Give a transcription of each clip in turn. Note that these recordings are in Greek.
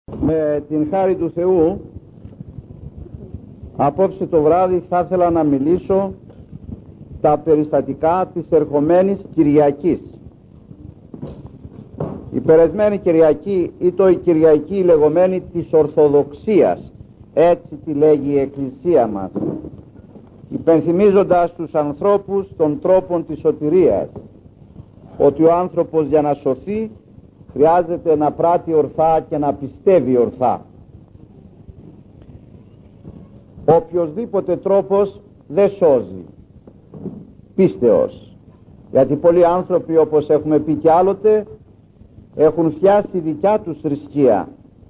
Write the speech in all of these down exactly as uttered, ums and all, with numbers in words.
Με την χάρη του Θεού, απόψε το βράδυ θα ήθελα να μιλήσω τα περιστατικά της ερχομένης Κυριακής. Η περασμένη Κυριακή ή το η Κυριακή λεγόμενη της Ορθοδοξίας, έτσι τη λέγει η Εκκλησία μας, υπενθυμίζοντας τους ανθρώπους των τρόπων της σωτηρίας, ότι ο άνθρωπος για να σωθεί χρειάζεται να πράττει ορθά και να πιστεύει ορθά. Οποιοσδήποτε τρόπος δεν σώζει, πίστεως, γιατί πολλοί άνθρωποι, όπως έχουμε πει κι άλλοτε, έχουν φτιάσει δικιά τους θρησκεία,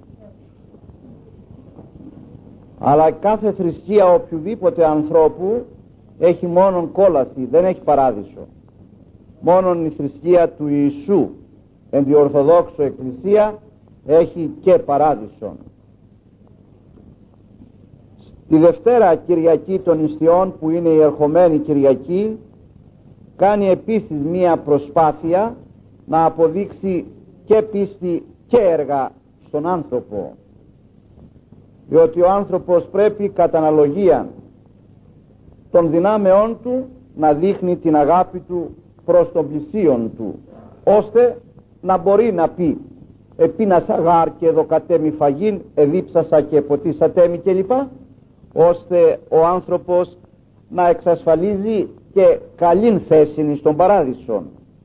αλλά κάθε θρησκεία οποιοδήποτε ανθρώπου έχει μόνον κόλαση, δεν έχει παράδεισο. Μόνον η θρησκεία του Ιησού εν τη Ορθοδόξο Εκκλησία έχει και παράδεισον. Στη Δευτέρα Κυριακή των Ιστιών, που είναι η ερχομένη Κυριακή, κάνει επίσης μία προσπάθεια να αποδείξει και πίστη και έργα στον άνθρωπο, διότι ο άνθρωπος πρέπει κατά αναλογία των δυνάμεών του να δείχνει την αγάπη του προς τον πλησίον του, ώστε να μπορεί να πει «επίνασα γάρ και εδωκατέμι φαγήν, εδίψασα και ποτίσατέμι» κλπ, ώστε ο άνθρωπος να εξασφαλίζει και καλήν θέση στον παράδεισο.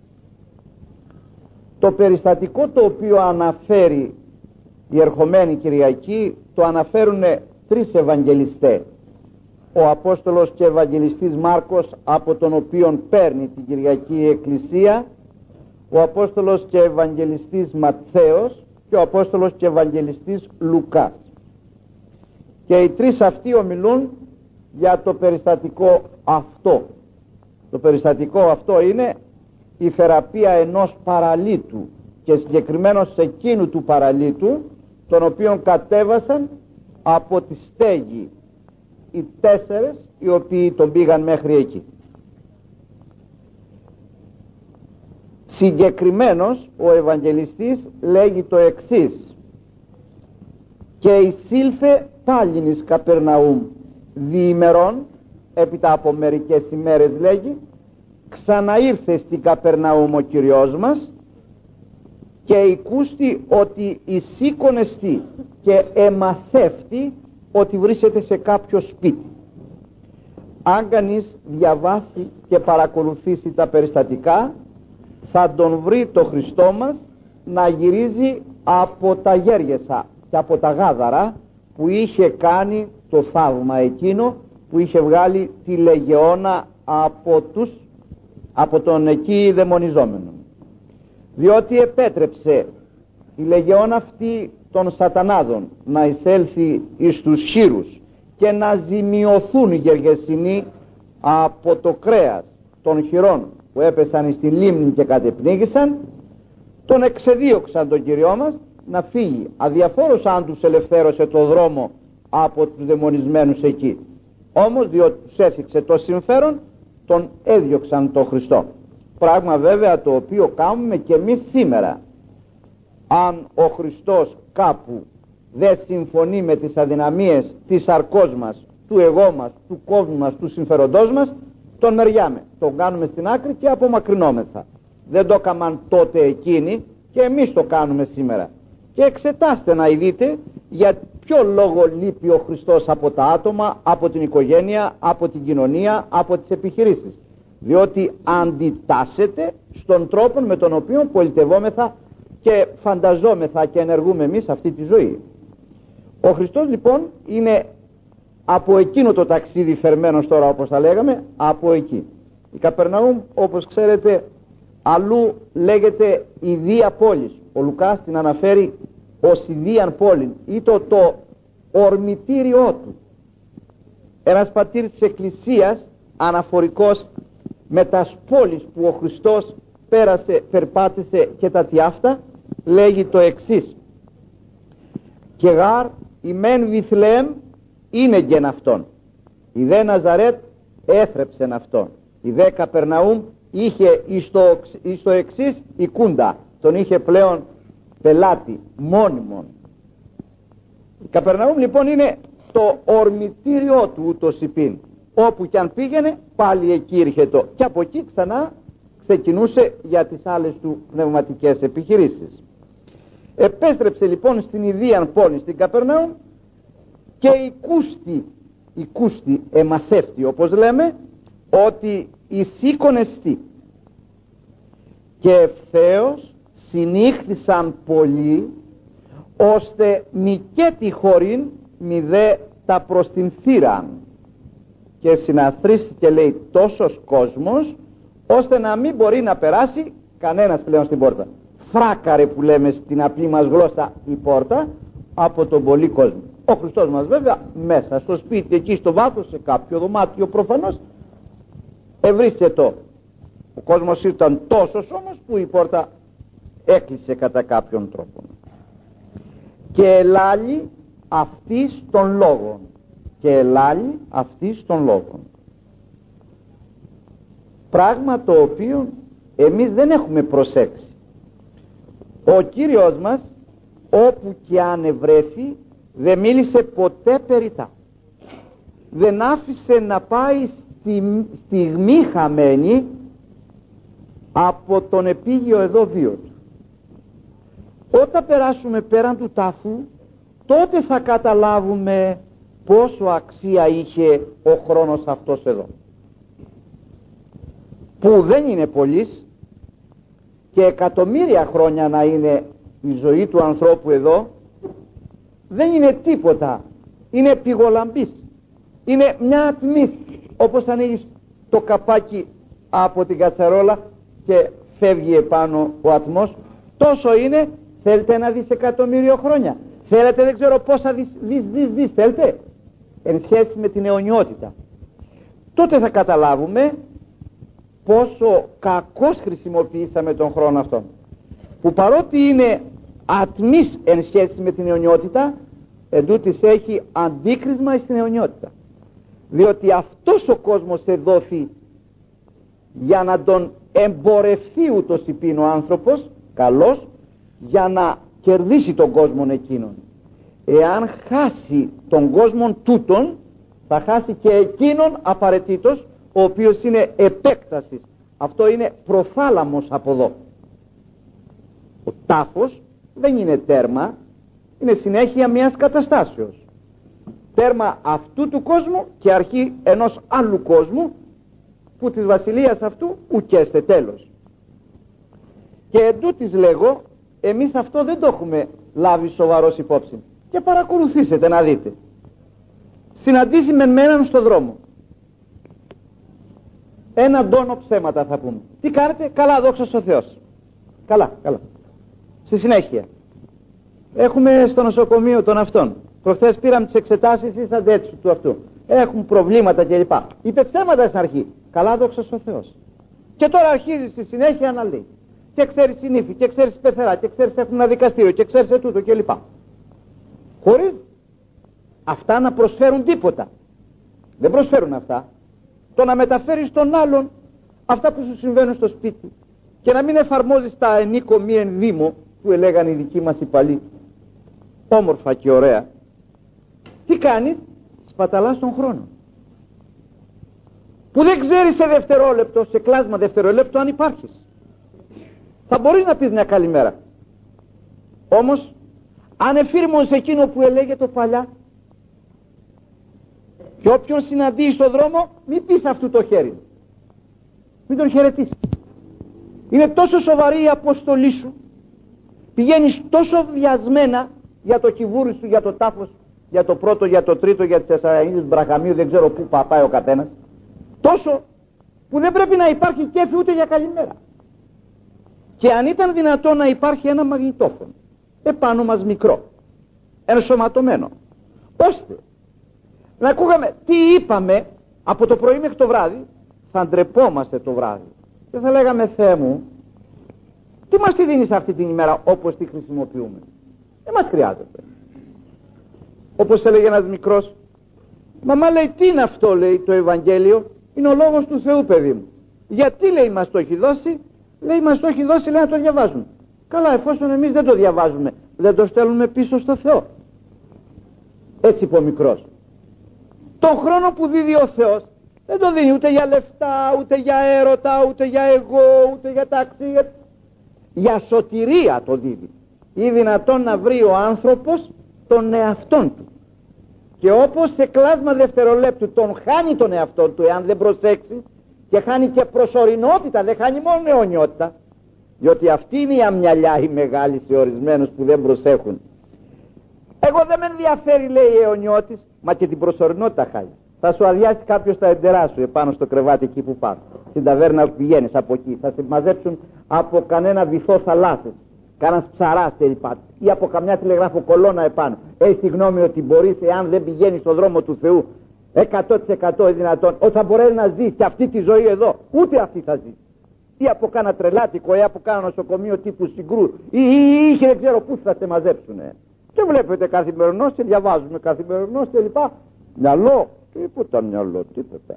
Το περιστατικό το οποίο αναφέρει η ερχομένη Κυριακή το αναφέρουν τρεις Ευαγγελιστές. Ο Απόστολος και Ευαγγελιστής Μάρκος, από τον οποίον παίρνει την Κυριακή η Εκκλησία, ο Απόστολος και Ευαγγελιστής Ματθαίος και ο Απόστολος και Ευαγγελιστής Λουκάς. Και οι τρεις αυτοί ομιλούν για το περιστατικό αυτό. Το περιστατικό αυτό είναι η θεραπεία ενός παραλύτου, και συγκεκριμένως εκείνου του παραλύτου, τον οποίον κατέβασαν από τη στέγη οι τέσσερες οι οποίοι τον πήγαν μέχρι εκεί. Συγκεκριμένος ο Ευαγγελιστής λέγει το εξής: «Και εισήλθε πάλιν εις Καπερναούμ διημερών», έπειτα από μερικές ημέρες λέγει, ξαναήρθε στην Καπερναούμ ο Κυριός μας και οικούστη ότι εισήκονεστη και εμαθεύτη ότι βρίσκεται σε κάποιο σπίτι. Αν κανείς διαβάσει και παρακολουθήσει τα περιστατικά, θα τον βρει το Χριστό μας να γυρίζει από τα Γέργεσα και από τα Γάδαρα, που είχε κάνει το θαύμα εκείνο, που είχε βγάλει τη λεγεώνα από, τους, από τον εκεί δαιμονιζόμενο, διότι επέτρεψε η λεγεώνα αυτή των σατανάδων να εισέλθει εις τους χείρους και να ζημιωθούν οι Γεργεσινοί από το κρέας των χειρών που έπεσαν στη λίμνη και κατεπνίγησαν. Τον εξεδίωξαν τον Κυριό μας να φύγει, αδιαφόρος αν τους ελευθέρωσε το δρόμο από τους δαιμονισμένους εκεί. Όμως διότι τους έθιξε το συμφέρον, τον έδιωξαν τον Χριστό. Πράγμα βέβαια το οποίο κάνουμε και εμείς σήμερα. Αν ο Χριστός κάπου δεν συμφωνεί με τις αδυναμίες της σαρκός μας, του εγώ μας, του κόσμου μας, του συμφεροντός μας, τον μεριάμε, τον κάνουμε στην άκρη και απομακρυνόμεθα. Δεν το έκαναν τότε εκείνοι και εμείς το κάνουμε σήμερα. Και εξετάστε να δείτε για ποιο λόγο λείπει ο Χριστός από τα άτομα, από την οικογένεια, από την κοινωνία, από τις επιχειρήσεις. Διότι αντιτάσσεται στον τρόπο με τον οποίο πολιτευόμεθα και φανταζόμεθα και ενεργούμε εμείς αυτή τη ζωή. Ο Χριστός λοιπόν είναι από εκείνο το ταξίδι φερμένος τώρα, όπως θα λέγαμε, από εκεί. Η Καπερναούμ, όπως ξέρετε, αλλού λέγεται ιδία πόλης. Ο Λουκάς την αναφέρει ως ιδίαν πόλη, ή το, το ορμητήριό του. Ένας πατήρ της Εκκλησίας, αναφορικός με τας πόλεις που ο Χριστός πέρασε, περπάτησε και τα τι αυτά, λέγει το εξής: «Και γάρ η μεν Βιθλεέμ είναι γεν αυτόν, η δε Ναζαρέτ έθρεψεν αυτόν, η δε Καπερναούμ είχε εις το, εις το εξής η κούντα», τον είχε πλέον πελάτη μόνιμον. Η Καπερναούμ λοιπόν είναι το ορμητήριό του ούτως υπήν. Όπου κι αν πήγαινε πάλι εκεί έρχεται και από εκεί ξανά ξεκινούσε για τις άλλες του πνευματικές επιχειρήσεις. Επέστρεψε λοιπόν στην ιδίαν πόλη στην Καπερναούμ και η κούστη, η κούστη εμαθεύτη όπως λέμε, ότι εισήκονεστη και ευθέως συνήχθησαν πολλοί ώστε μη και τη χωρήν μη δε τα προς την θύραν, και συναθρίστηκε λέει τόσος κόσμος ώστε να μην μπορεί να περάσει κανένας πλέον στην πόρτα. Φράκαρε που λέμε στην απλή μας γλώσσα η πόρτα από τον πολύ κόσμο. Ο Χριστός μας βέβαια μέσα στο σπίτι εκεί στο βάθος σε κάποιο δωμάτιο προφανώς ευρίσκεται το. Ο κόσμος ήταν τόσος όμως που η πόρτα έκλεισε κατά κάποιον τρόπο. Και ελάλη αυτής των λόγων, και ελάλη αυτής των λόγων, πράγμα το οποίο εμείς δεν έχουμε προσέξει. Ο Κύριος μας όπου και αν ευρέθη δεν μίλησε ποτέ περιτά, δεν άφησε να πάει στη στιγμή χαμένη από τον επίγειο εδώ βίο του. Όταν περάσουμε πέραν του τάφου, τότε θα καταλάβουμε πόσο αξία είχε ο χρόνος αυτός εδώ, που δεν είναι πολύς, και εκατομμύρια χρόνια να είναι η ζωή του ανθρώπου εδώ δεν είναι τίποτα, είναι πηγολαμπής, είναι μια ατμής, όπως ανοίγεις το καπάκι από την κατσαρόλα και φεύγει επάνω ο ατμός. Τόσο είναι. Θέλετε ένα δισεκατομμύριο χρόνια, θέλετε δεν ξέρω πόσα δις δις δις, δις θέλετε εν σχέση με την αιωνιότητα. Τότε θα καταλάβουμε πόσο κακώς χρησιμοποιήσαμε τον χρόνο αυτόν, που παρότι είναι ατμής εν σχέση με την αιωνιότητα, εντούτοις έχει αντίκρισμα στην αιωνιότητα, διότι αυτός ο κόσμος εδόθη για να τον εμπορευτεί ούτως υπήν ο άνθρωπος καλός, για να κερδίσει τον κόσμο εκείνον. Εάν χάσει τον κόσμο τούτον, θα χάσει και εκείνον απαραίτητος, ο οποίος είναι επέκτασης. Αυτό είναι προθάλαμος από εδώ. Ο τάφος δεν είναι τέρμα, είναι συνέχεια μιας καταστάσεως, τέρμα αυτού του κόσμου και αρχή ενός άλλου κόσμου, που της βασιλείας αυτού ουκέστε τέλος. Και εντούτοις λέγω, εμείς αυτό δεν το έχουμε λάβει σοβαρός υπόψη. Και παρακολουθήσετε να δείτε. Συναντήσει με έναν στον δρόμο, έναν τόνο ψέματα θα πούμε. Τι κάνετε? Καλά, δόξα στο Θεός. Καλά, καλά. Στη συνέχεια έχουμε στο νοσοκομείο των αυτών, προχθές πήραμε τις εξετάσεις, ήσαντε έτσι του αυτού, έχουν προβλήματα κλπ. Είπε ψέματα στην αρχή. Καλά, δόξα στο Θεός. Και τώρα αρχίζει στη συνέχεια να λέει, και ξέρεις συνήφη, και ξέρεις πεθερά, και ξέρεις έχουν ένα δικαστήριο, και ξέρεις τούτο κλπ. Χωρίς αυτά να προσφέρουν τίποτα. Δεν προσφέρουν αυτά. Το να μεταφέρεις στον άλλον αυτά που σου συμβαίνουν στο σπίτι και να μην εφαρμόζεις τα ενίκο μη ενδύμο που έλεγαν οι δικοί μας οι παλιοί, όμορφα και ωραία. Τι κάνεις? Σπαταλάς τον χρόνο, που δεν ξέρεις σε δευτερόλεπτο, σε κλάσμα δευτερόλεπτο αν υπάρχεις. Θα μπορείς να πεις μια καλημέρα, όμως αν εφήρμοζες εκείνο που έλεγε το παλιά, και όποιον συναντήσεις στον δρόμο μην πεις αυτού το χέρι, μην τον χαιρετήσεις. Είναι τόσο σοβαρή η αποστολή σου, πηγαίνεις τόσο βιασμένα για το κιβούρι σου, για το τάφο σου, για το πρώτο, για το τρίτο, για τις Τεσσαρακίνηδες Μπραχαμίου, δεν ξέρω πού πάει ο καθένας, τόσο που δεν πρέπει να υπάρχει κέφι ούτε για καλημέρα. Και αν ήταν δυνατόν να υπάρχει ένα μαγνητόφωνο επάνω μας μικρό, ενσωματωμένο, ώστε να ακούγαμε τι είπαμε από το πρωί μέχρι το βράδυ, θα ντρεπόμαστε το βράδυ και θα λέγαμε, Θεέ μου, τι μας τη δίνεις αυτή την ημέρα όπως τη χρησιμοποιούμε? Δεν μας χρειάζεται. Όπως έλεγε ένας μικρός, μαμά, λέει, τι είναι αυτό, λέει, το Ευαγγέλιο? Είναι ο λόγος του Θεού, παιδί μου. Γιατί, λέει, μας το έχει δώσει? Λέει, μας το έχει δώσει, λέει, να το διαβάζουμε. Καλά, εφόσον εμείς δεν το διαβάζουμε, δεν το στέλνουμε πίσω στο Θεό. Έτσι είπε ο μικρός. Τον χρόνο που δίδει ο Θεός δεν το δίνει ούτε για λεφτά, ούτε για έρωτα, ούτε για εγώ, ούτε για ταξί. Για σωτηρία το δίδει. Ή δυνατόν να βρει ο άνθρωπος τον εαυτόν του, και όπως σε κλάσμα δευτερολέπτου τον χάνει τον εαυτόν του εάν δεν προσέξει, και χάνει και προσωρινότητα, δεν χάνει μόνο αιωνιότητα, διότι αυτή είναι η αμυαλιά η μεγάλη σε ορισμένους που δεν προσέχουν. Εγώ δεν με ενδιαφέρει, λέει, η αιωνιώτης, μα και την προσωρινότητα χάνει. Θα σου αδειάσει κάποιος τα εντερά σου επάνω στο κρεβάτι εκεί που πας, στην ταβέρνα που πηγαίνεις από εκεί, θα σε μαζέψουν από κανένα βυθό θαλάσσες, κάνας ψαράς κλπ, ή από καμιά τηλεγράφο κολόνα επάνω. Έχεις τη γνώμη ότι μπορείς, εάν δεν πηγαίνεις στον δρόμο του Θεού εκατό τοις εκατό δυνατόν, ότι θα μπορείς να ζεις και αυτή τη ζωή εδώ? Ούτε αυτή θα ζεις. Ή από κάνα τρελάτικο, ή από κάνα νοσοκομείο τύπου Συγκρού, ή, ή, ή δεν ξέρω πού θα σε μαζέψουνε. Και βλέπετε καθημερινώς και διαβάζουμε καθημερινώς και λοιπά. Μυαλό, τίποτα μυαλό, τίποτα.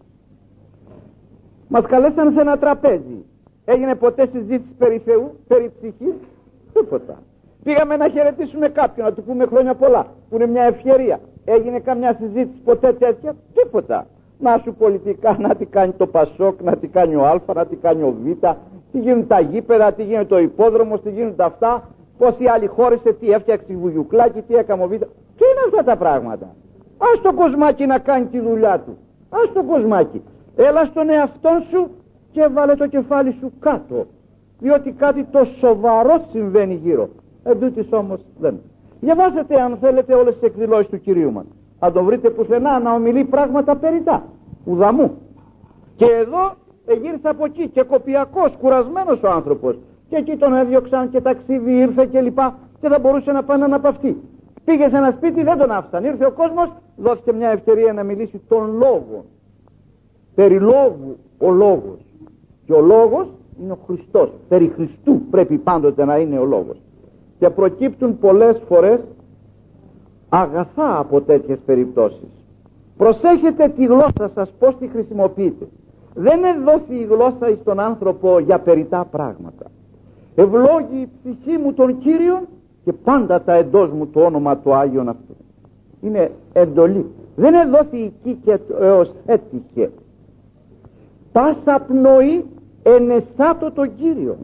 Μας καλέσαν σε ένα τραπέζι. Έγινε ποτέ συζήτηση περί Θεού, περί ψυχής? Τίποτα. Πήγαμε να χαιρετήσουμε κάποιον, να του πούμε χρόνια πολλά, που είναι μια ευκαιρία. Έγινε καμιά συζήτηση ποτέ τέτοια? Τίποτα. Να σου πολιτικά, να τι κάνει το Πασόκ, να τι κάνει ο Α, να τι κάνει ο Β, τι γίνουν τα γήπεδα, τι γίνεται το υπόδρομος, τι γίνονται αυτά, πώς οι άλλοι χώρισε, τι έφτιαξε η Βουγιουκλάκη, τι έκαμε ο Β. Τι είναι αυτά τα πράγματα? Ας το κοσμάκι να κάνει τη δουλειά του. Ας το κοσμάκι. Έλα στον εαυτόν σου και βάλε το κεφάλι σου κάτω, διότι κάτι το σοβαρό συμβαίνει γύρω. Εν τούτης όμως δεν. Διαβάζετε αν θέλετε όλες τις εκδηλώσεις του Κυρίου μας. Θα το βρείτε πουθενά να ομιλεί πράγματα περιτά. Ουδαμού. Και εδώ εγύρισε από εκεί και κοπιακός, κουρασμένος ο άνθρωπος. Και εκεί τον έδιωξαν και ταξίδι ήρθε και λοιπά, και δεν μπορούσε να πάει να αναπαυτεί. Πήγε σε ένα σπίτι, δεν τον άφησαν. Ήρθε ο κόσμος, δόθηκε μια ευκαιρία να μιλήσει τον λόγο. Περί λόγου ο λόγος. Και ο λόγος είναι ο Χριστός. Περί Χριστού πρέπει πάντοτε να είναι ο λόγος. Και προκύπτουν πολλές φορές αγαθά από τέτοιες περιπτώσεις. Προσέχετε τη γλώσσα σας, πώς τη χρησιμοποιείτε. Δεν εδόθη η γλώσσα εις τον άνθρωπο για περιτά πράγματα. Ευλόγει η ψυχή μου τον Κύριον και πάντα τα εντός μου το όνομα του Άγιον αυτού. Είναι εντολή. Δεν εδόθη εκεί και έως έτυχε. Πάσα πνοή ενεσάτω τον Κύριον.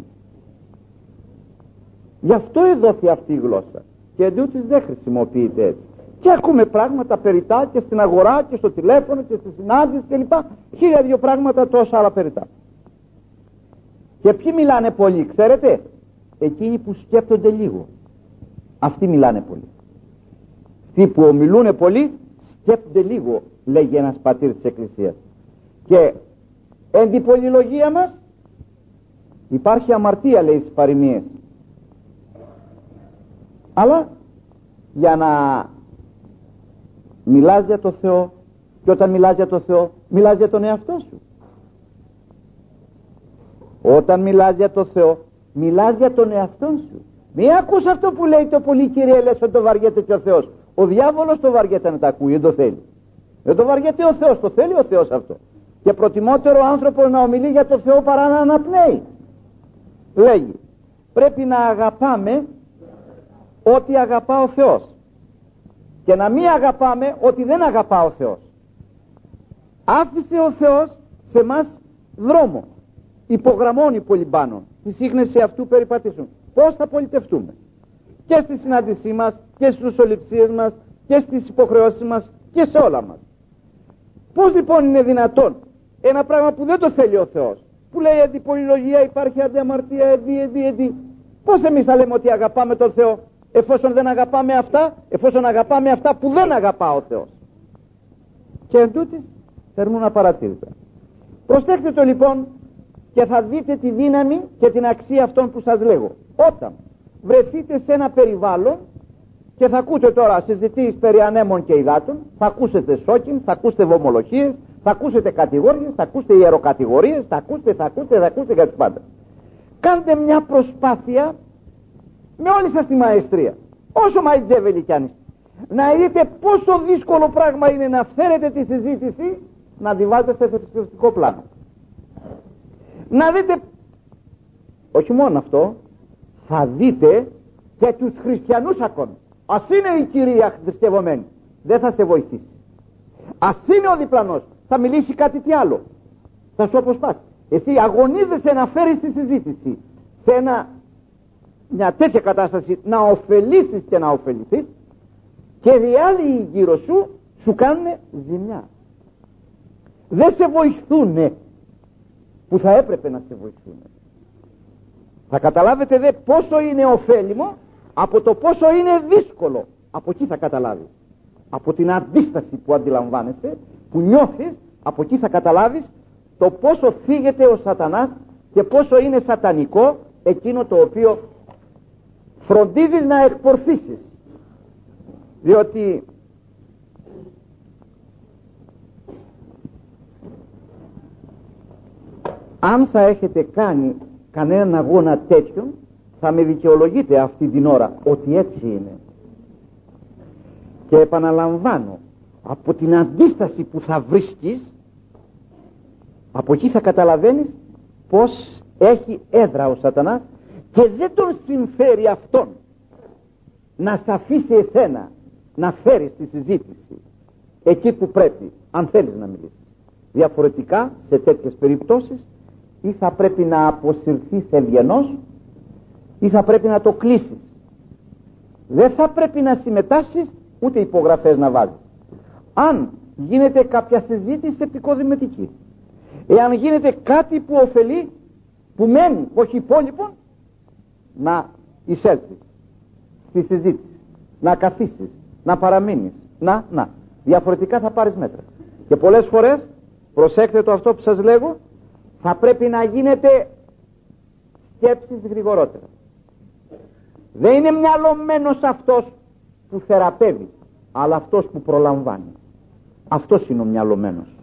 Γι' αυτό εδόθη αυτή η γλώσσα. Και εντούτοις δεν χρησιμοποιείται έτσι. Και ακούμε πράγματα περιτά και στην αγορά και στο τηλέφωνο και στις συνάντησεις και λοιπά. Χίλια δυο πράγματα, τόσα άλλα περιτά. Και ποιοι μιλάνε πολύ, ξέρετε? Εκείνοι που σκέπτονται λίγο. Αυτοί μιλάνε πολύ. Αυτοί που ομιλούν πολύ σκέπτονται λίγο, λέγει ένας πατήρ της Εκκλησίας. Και εν την πολυλογία μας υπάρχει αμαρτία, λέει στις παροιμίες. Αλλά για να μιλάς για το Θεό, και όταν μιλάς για το Θεό μιλάς για τον εαυτό σου. Όταν μιλάς για το Θεό μιλάς για τον εαυτό σου. Μη ακούς αυτό που λέει το πολύ Κύριε, λες ότι το βαριέται και ο Θεός. Ο διάβολος το βαριέται να τα ακούει, δεν το θέλει. Δεν το βαριέται ο Θεός, το θέλει ο Θεός αυτό. Και προτιμότερο ο άνθρωπος να ομιλεί για το Θεό παρά να αναπνέει. Λέγει, πρέπει να αγαπάμε ό,τι αγαπά ο Θεός και να μην αγαπάμε ό,τι δεν αγαπά ο Θεός. Άφησε ο Θεός σε μας δρόμο, υπογραμμώνει πολύ πάνω, τη σύγχνεση αυτού περιπατήσουν. Πώς θα πολιτευτούμε? Και στη συνάντησή μας και στις ουσοληψίες μας και στις υποχρεώσεις μας και σε όλα μας. Πώς λοιπόν είναι δυνατόν ένα πράγμα που δεν το θέλει ο Θεός, που λέει αντιπολυλογία, υπάρχει αντιαμαρτία, εδί, εδί, εδί, πώς εμείς θα λέμε ότι αγαπάμε τον Θεό, εφόσον δεν αγαπάμε αυτά, εφόσον αγαπάμε αυτά που δεν αγαπά ο Θεός? Και εν τούτης θέλουμε να παρατηρείτε. Προσέξτε το λοιπόν και θα δείτε τη δύναμη και την αξία αυτών που σας λέγω. Όταν βρεθείτε σε ένα περιβάλλον και θα ακούτε τώρα συζητήσεις περί ανέμων και υδάτων, θα ακούσετε σόκιν, θα ακούσετε βομολογίες, θα ακούσετε κατηγορίες, θα ακούσετε ιεροκατηγορίες, θα ακούσετε, θα ακούσετε, θα ακούσετε για τους πάντες. Κάντε μια προσπάθεια με όλη σας τη μαεστρία, όσο μαϊτζέβελοι κι αν είστε, να δείτε πόσο δύσκολο πράγμα είναι να φέρετε τη συζήτηση να τη βάλετε σε θρησκευτικό πλάνο. Να δείτε, όχι μόνο αυτό, θα δείτε και τους χριστιανούς ακόμη, ας είναι η κυρία θρησκευομένη, δεν θα σε βοηθήσει. Ας είναι ο διπλανός, θα μιλήσει κάτι τι άλλο, θα σου αποσπάσει. Εσύ αγωνίζεσαι να φέρεις τη συζήτηση σε ένα, μια τέτοια κατάσταση, να ωφελήσεις και να ωφεληθείς, και οι άλλοι γύρω σου σου κάνουν ζημιά. Δεν σε βοηθούνε που θα έπρεπε να σε βοηθούνε. Θα καταλάβετε δε πόσο είναι ωφέλιμο από το πόσο είναι δύσκολο. Από εκεί θα καταλάβεις. Από την αντίσταση που αντιλαμβάνεσαι, που νιώθεις, από εκεί θα καταλάβεις το πόσο φύγεται ο σατανάς και πόσο είναι σατανικό εκείνο το οποίο φροντίζεις να εκπορθήσεις. Διότι αν θα έχετε κάνει κανέναν αγώνα τέτοιον, θα με δικαιολογείτε αυτή την ώρα ότι έτσι είναι. Και επαναλαμβάνω, από την αντίσταση που θα βρίσκεις, από εκεί θα καταλαβαίνεις πως έχει έδρα ο σατανάς και δεν τον συμφέρει αυτόν να σ' αφήσει εσένα να φέρεις τη συζήτηση εκεί που πρέπει, αν θέλεις να μιλήσεις. Διαφορετικά σε τέτοιες περιπτώσεις ή θα πρέπει να αποσυρθείς ευγενώς ή θα πρέπει να το κλείσεις. Δεν θα πρέπει να συμμετάσχεις ούτε υπογραφές να βάζεις. Αν γίνεται κάποια συζήτηση επικοδημητική, εάν γίνεται κάτι που ωφελεί, που μένει, όχι υπόλοιπον, να εισέλθεις στη συζήτηση, να καθίσεις, να παραμείνεις, να, να. Διαφορετικά θα πάρεις μέτρα. Και πολλές φορές, προσέξτε το αυτό που σας λέγω, θα πρέπει να γίνεται σκέψεις γρηγορότερα. Δεν είναι μυαλωμένος αυτός που θεραπεύει, αλλά αυτός που προλαμβάνει. Αυτός είναι ο μυαλωμένος.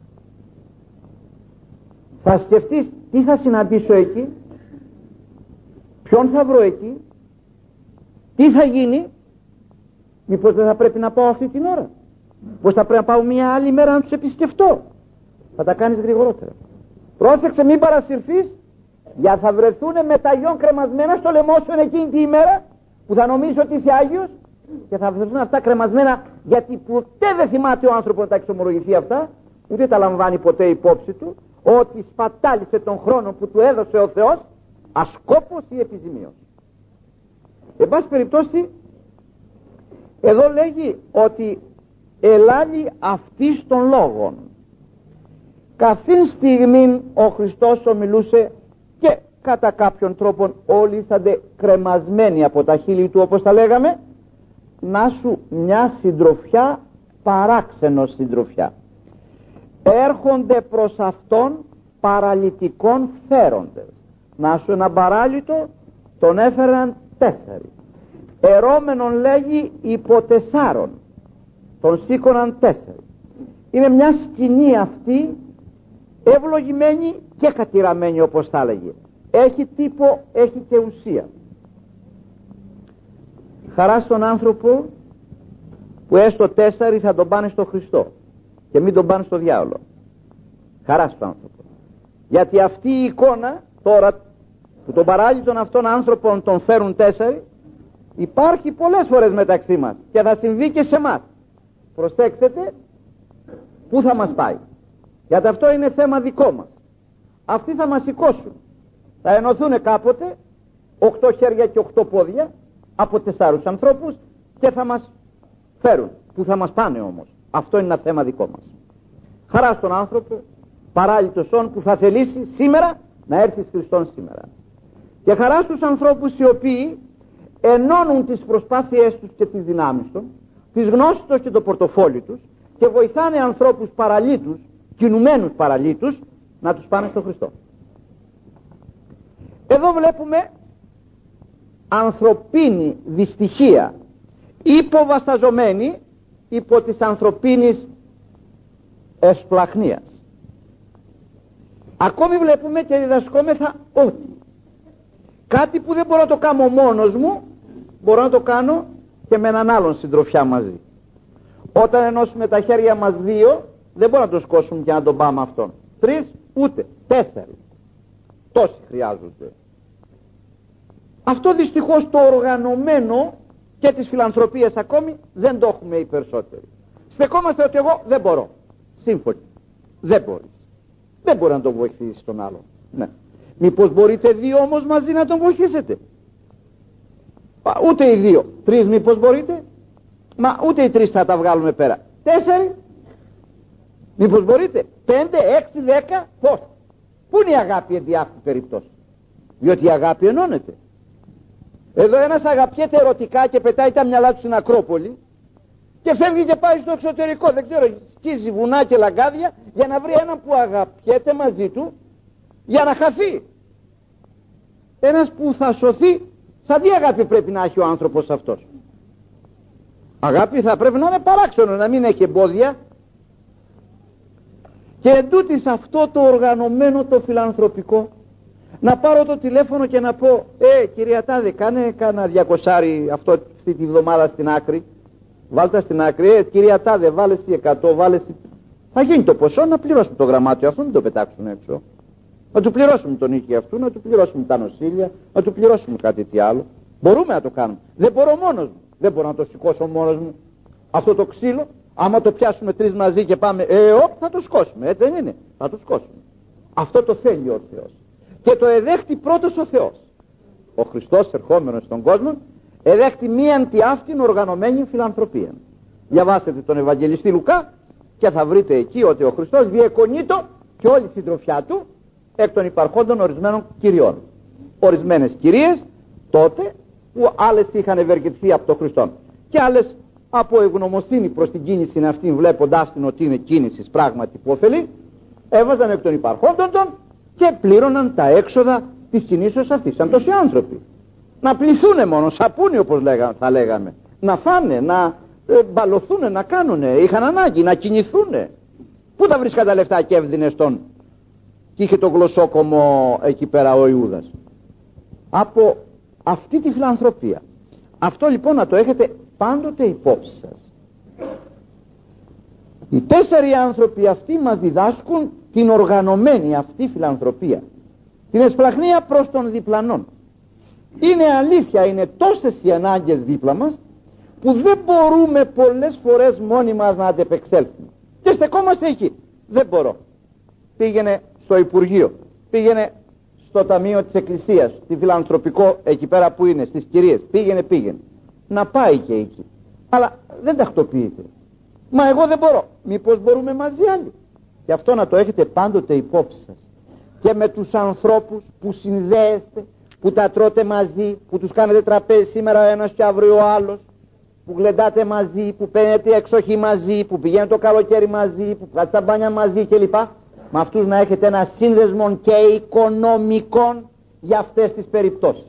Θα σκεφτείς τι θα συναντήσω εκεί, ποιον θα βρω εκεί, τι θα γίνει, μήπως δεν θα πρέπει να πάω αυτή την ώρα, πως θα πρέπει να πάω μια άλλη μέρα να τους επισκεφτώ. Θα τα κάνεις γρηγορότερα. Πρόσεξε, μην παρασυρθείς, για θα βρεθούνε με τα γιον κρεμασμένα στο λαιμό σου εκείνη τη ημέρα που θα νομίζεις ότι είσαι Άγιος, και θα βρεθούν αυτά κρεμασμένα, γιατί ποτέ δεν θυμάται ο άνθρωπος να τα εξομολογηθεί αυτά, ούτε τα λαμβάνει ποτέ υπόψη του, ότι σπατάλησε τον χρόνο που του έδωσε ο Θεός ασκόπως ή επιζημίως. Εν πάση περιπτώσει, εδώ λέγει ότι ελάλη αυτής των λόγων. Καθήν στιγμήν ο Χριστός ομιλούσε και κατά κάποιον τρόπον όλοι ήσαντε κρεμασμένοι από τα χείλη του, όπως τα λέγαμε, να σου μια συντροφιά, παράξενος συντροφιά. Έρχονται προς αυτόν παραλυτικών φέροντες. Να σου ένα παράλυτο, τον έφεραν τέσσερι. Ερώμενον λέγει υποτεσσάρων, τον σήκωναν τέσσερι. Είναι μια σκηνή αυτή ευλογημένη και κατηραμένη, όπως θα έλεγε. Έχει τύπο, έχει και ουσία. Χαρά στον άνθρωπο που έστω τέσσερι θα τον πάνε στο Χριστό και μην τον πάνε στο διάολο. Χαρά στον άνθρωπο. Γιατί αυτή η εικόνα τώρα που τον παράλυτον αυτών άνθρωπων τον φέρουν τέσσερι, υπάρχει πολλές φορές μεταξύ μας και θα συμβεί και σε μας. Προσέξτε πού θα μας πάει, γιατί αυτό είναι θέμα δικό μας. Αυτοί θα μας σηκώσουν, θα ενωθούν κάποτε οκτώ χέρια και οκτώ πόδια από τεσσάρους ανθρώπους και θα μας φέρουν. Πού θα μας πάνε όμως, αυτό είναι ένα θέμα δικό μας. Χαρά στον άνθρωπο παράλυτος όν που θα θελήσει σήμερα να έρθει Χριστόν σήμερα. Και χαρά στους ανθρώπους οι οποίοι ενώνουν τις προσπάθειές τους και τις δυνάμεις τους, τις γνώσεις τους και το πορτοφόλι τους, και βοηθάνε ανθρώπους παραλύτους, κινουμένους παραλύτους, να τους πάνε στον Χριστό. Εδώ βλέπουμε ανθρωπίνη δυστυχία, υποβασταζομένη υπό της ανθρωπίνης εσπλαχνίας. Ακόμη βλέπουμε και διδασκόμεθα ότι κάτι που δεν μπορώ να το κάνω μόνος μου, μπορώ να το κάνω και με έναν άλλον συντροφιά μαζί. Όταν ενώσουμε τα χέρια μας δύο, δεν μπορούμε να το σκόσουμε και να τον πάμε αυτόν. Τρεις, ούτε, τέσσερις. Τόσοι χρειάζονται. Αυτό δυστυχώς το οργανωμένο και της φιλανθρωπίας ακόμη δεν το έχουμε οι περισσότεροι. στεκόμαστε ότι εγώ δεν μπορώ. Σύμφωνοι. Δεν μπορείς. Δεν μπορεί να τον βοηθήσει τον άλλον. Ναι. Μήπως μπορείτε δύο όμως μαζί να τον βοηθήσετε? Ούτε οι δύο. Τρεις μήπως μπορείτε? Μα ούτε οι τρεις θα τα βγάλουμε πέρα. Τέσσερι. Μήπως μπορείτε? Πέντε, έξι, δέκα. Πώς? Πού είναι η αγάπη εν αυτή περιπτώσει? Διότι η αγάπη ενώνεται. Εδώ ένας αγαπιέται ερωτικά και πετάει τα μυαλά του στην Ακρόπολη και φεύγει και πάει στο εξωτερικό, δεν ξέρω, σκίζει βουνά και λαγκάδια για να βρει έναν που αγαπιέται μαζί του για να χαθεί. Ένας που θα σωθεί. Σαν τι αγάπη πρέπει να έχει ο άνθρωπος αυτός? Αγάπη θα πρέπει να είναι παράξενο, να μην έχει εμπόδια. Και εντούτοις αυτό το οργανωμένο, το φιλανθρωπικό, να πάρω το τηλέφωνο και να πω, ε κυρία Τάδε, κάνε κάνα διακοσάρι αυτό, αυτή τη βδομάδα στην άκρη, βάλτε στην άκρη, ε κυρία Τάδε, βάλε εσύ εκατό, βάλε εσύ... Θα γίνει το ποσό, να πληρώσουμε το γραμμάτιο αυτό, μην το πετάξουν έξω. Να του πληρώσουμε τον οίκη αυτού, να του πληρώσουμε τα νοσήλια, να του πληρώσουμε κάτι τι άλλο. Μπορούμε να το κάνουμε. Δεν μπορώ μόνος μου. Δεν μπορώ να το σηκώσω μόνος μου. Αυτό το ξύλο, άμα το πιάσουμε τρεις μαζί και πάμε, ε, οπ, θα το σκόσουμε. Έτσι δεν είναι? Θα το σκόσουμε. Αυτό το θέλει ο Θεός. Και το εδέχτη πρώτος ο Θεός. Ο Χριστός ερχόμενος στον κόσμο εδέχτη μία αντιάφτην οργανωμένη φιλανθρωπία. Διαβάσετε τον Ευαγγελιστή Λουκά και θα βρείτε εκεί ότι ο Χριστός διεκονείτο και όλη η συντροφιά του εκ των υπαρχόντων ορισμένων κυριών. Ορισμένες κυρίες τότε που άλλες είχαν ευεργετηθεί από τον Χριστό και άλλες από ευγνωμοσύνη προς την κίνηση αυτή, βλέποντάς την ότι είναι κίνηση πράγματι που ωφελεί, έβαζαν εκ των υπαρχόντων των και πλήρωναν τα έξοδα της κινήσεως αυτής. Σαν τόσοι άνθρωποι να πληθούνε μόνο, σαπούνι όπως λέγα, θα λέγαμε, να φάνε, να ε, μπαλωθούνε, να κάνουνε, είχαν ανάγκη να κινηθούνε. Πού τα βρίσκαν τα λεφτά και έβδινε τον? Και είχε το γλωσσόκομο εκεί πέρα ο Ιούδας. Από αυτή τη φιλανθρωπία. Αυτό λοιπόν να το έχετε πάντοτε υπόψη σας. Οι τέσσερι άνθρωποι αυτοί μας διδάσκουν την οργανωμένη αυτή φιλανθρωπία, την εσπλαχνία προς τον διπλανόν. Είναι αλήθεια, είναι τόσες οι ανάγκες δίπλα μας που δεν μπορούμε πολλές φορές μόνοι μας να αντεπεξέλθουμε και στεκόμαστε εκεί. Δεν μπορώ. Πήγαινε στο Υπουργείο, πήγαινε στο Ταμείο της Εκκλησίας, στη φιλανθρωπικό εκεί πέρα που είναι, στις κυρίες, πήγαινε πήγαινε να πάει και εκεί, αλλά δεν τακτοποιείται. Μα εγώ δεν μπορώ. Μήπως μπορούμε μαζί άλλοι? Γι' αυτό να το έχετε πάντοτε υπόψη σας. Και με τους ανθρώπους που συνδέεστε, που τα τρώτε μαζί, που τους κάνετε τραπέζι σήμερα ο ένας και αύριο ο άλλος, που γλεντάτε μαζί, που παίρνετε εξοχή μαζί, που πηγαίνετε το καλοκαίρι μαζί, που πάτε τα μπάνια μαζί κλπ. Με αυτούς να έχετε ένα σύνδεσμο και οικονομικών για αυτές τις περιπτώσεις.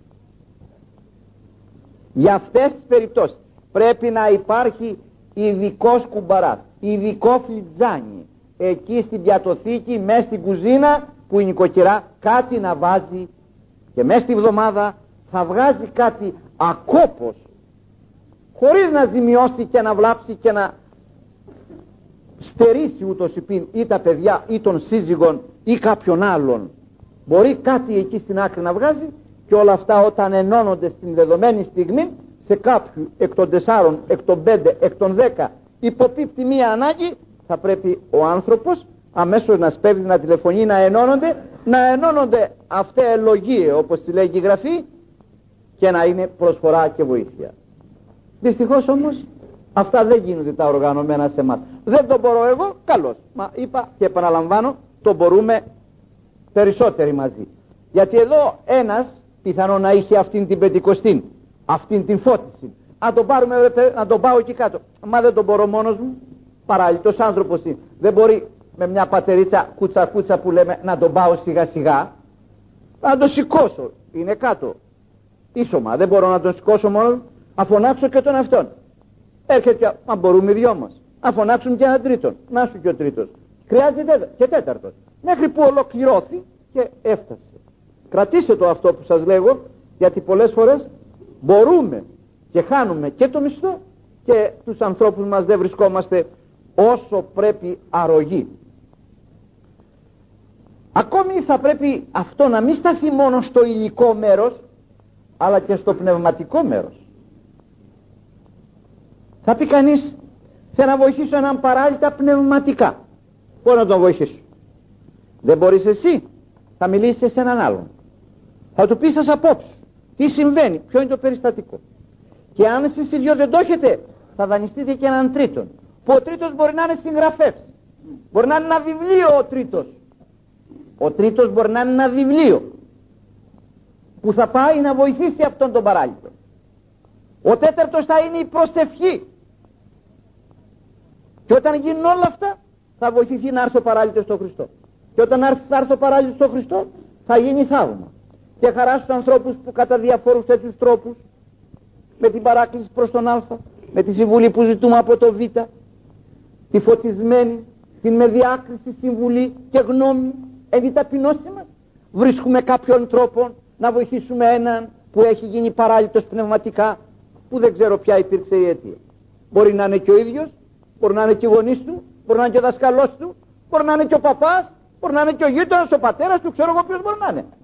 Για αυτές τις περιπτώσεις πρέπει να υπάρχει ειδικός κουμπαράς, ειδικό φλιτζάνι εκεί στην πιατοθήκη, μέσα στην κουζίνα που η νοικοκυρά κάτι να βάζει και μέσα στη βδομάδα θα βγάζει κάτι ακόπως, χωρίς να ζημιώσει και να βλάψει και να στερήσει ούτως υπήν ή τα παιδιά ή των σύζυγων ή κάποιον άλλον. Μπορεί κάτι εκεί στην άκρη να βγάζει και όλα αυτά όταν ενώνονται στην δεδομένη στιγμή σε κάποιου εκ των τεσσάρων, εκ των πέντε, εκ των δέκα υποπίπτει μία ανάγκη, θα πρέπει ο άνθρωπος αμέσως να σπέβδει, να τηλεφωνεί, να ενώνονται, να ενώνονται αυτά ελογίε όπως τη λέγει η Γραφή και να είναι προσφορά και βοήθεια. Δυστυχώς όμως αυτά δεν γίνονται τα οργανωμένα σε εμάς. Δεν το μπορώ εγώ, καλώς. Μα είπα και επαναλαμβάνω, το μπορούμε περισσότεροι μαζί. Γιατί εδώ ένας πιθανό να είχε αυτήν την πεντηκοστή, αυτήν την φώτιση. Αν τον πάρουμε, να τον πάω εκεί κάτω. Μα δεν τον μπορώ μόνος μου. Παράλληλος άνθρωπος είναι. Δεν μπορεί με μια πατερίτσα κούτσα κούτσα που λέμε να τον πάω σιγά σιγά. Να τον σηκώσω. Είναι κάτω. Ίσωμα. Δεν μπορώ να τον σηκώσω μόνο. Να φωνάξω και τον αυτόν. Έρχεται, μα μπορούμε οι δυο μας. Να φωνάξουμε και έναν τρίτον. Να σου και ο τρίτος. Χρειάζεται και τέταρτος. Μέχρι που ολοκληρώθη και έφτασε. Κρατήστε το αυτό που σας λέγω, γιατί πολλές φορές μπορούμε και χάνουμε και το μισθό και τους ανθρώπους μας δεν βρισκόμαστε όσο πρέπει αρρωγοί. Ακόμη θα πρέπει αυτό να μην σταθεί μόνο στο υλικό μέρος, αλλά και στο πνευματικό μέρος. Θα πει κανείς, Θέλω να βοηθήσω έναν παράλυτα πνευματικά. Πώς να τον βοηθήσω? Δεν μπορείς εσύ, θα μιλήσεις σε έναν άλλον. Θα του πεις τις απόψεις. Τι συμβαίνει, ποιο είναι το περιστατικό. Και αν εσείς οι δυο δεν το έχετε, θα δανειστείτε και έναν τρίτον. Που ο τρίτος μπορεί να είναι συγγραφέας. Μπορεί να είναι ένα βιβλίο ο τρίτος. Ο τρίτος μπορεί να είναι ένα βιβλίο που θα πάει να βοηθήσει αυτόν τον παράλυτο. Ο τέταρτος θα είναι η προσευχή. Και όταν γίνουν όλα αυτά, θα βοηθηθεί να έρθει ο παράλυτος στο Χριστό. Και όταν έρθει, θα έρθει ο παράλυτος στο Χριστό, θα γίνει θαύμα. Και χαρά στους ανθρώπους που κατά διαφόρους τέτοιους τρόπους, με την παράκληση προς τον Α, με τη συμβουλή που ζητούμε από το Β, τη φωτισμένη, την με διάκριση συμβουλή και γνώμη, εν τη ταπεινώση μας, βρίσκουμε κάποιον τρόπο να βοηθήσουμε έναν που έχει γίνει παράλυτος πνευματικά, που δεν ξέρω ποια υπήρξε η αιτία. Μπορεί να είναι και ο ίδιος, μπορεί να είναι και οι γονείς του, μπορεί να είναι και ο δασκαλός του, μπορεί να είναι και ο παπάς, μπορεί να είναι και ο γείτονας, ο πατέρας του, ξέρω εγώ ποιος μπορεί να είναι.